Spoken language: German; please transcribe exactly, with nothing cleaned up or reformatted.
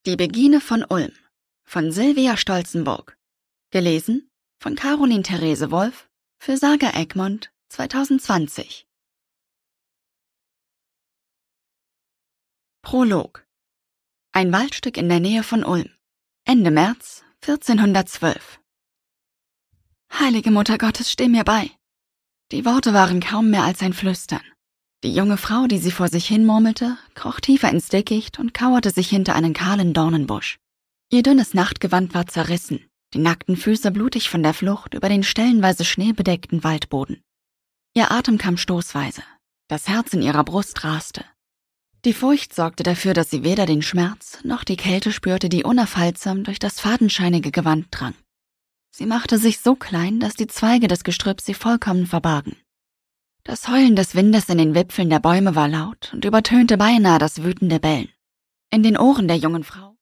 Die Begine von Ulm von Sylvia Stolzenburg. Gelesen von Caroline Therese Wolf für Saga Egmont zwanzig zwanzig. Prolog. Ein Waldstück in der Nähe von Ulm. Ende März vierzehnhundertzwölf. Heilige Mutter Gottes, steh mir bei. Die Worte waren kaum mehr als ein Flüstern. Die junge Frau, die sie vor sich hin murmelte, kroch tiefer ins Dickicht und kauerte sich hinter einen kahlen Dornenbusch. Ihr dünnes Nachtgewand war zerrissen, die nackten Füße blutig von der Flucht über den stellenweise schneebedeckten Waldboden. Ihr Atem kam stoßweise, das Herz in ihrer Brust raste. Die Furcht sorgte dafür, dass sie weder den Schmerz noch die Kälte spürte, die unaufhaltsam durch das fadenscheinige Gewand drang. Sie machte sich so klein, dass die Zweige des Gestrüpps sie vollkommen verbargen. Das Heulen des Windes in den Wipfeln der Bäume war laut und übertönte beinahe das wütende Bellen. In den Ohren der jungen Frau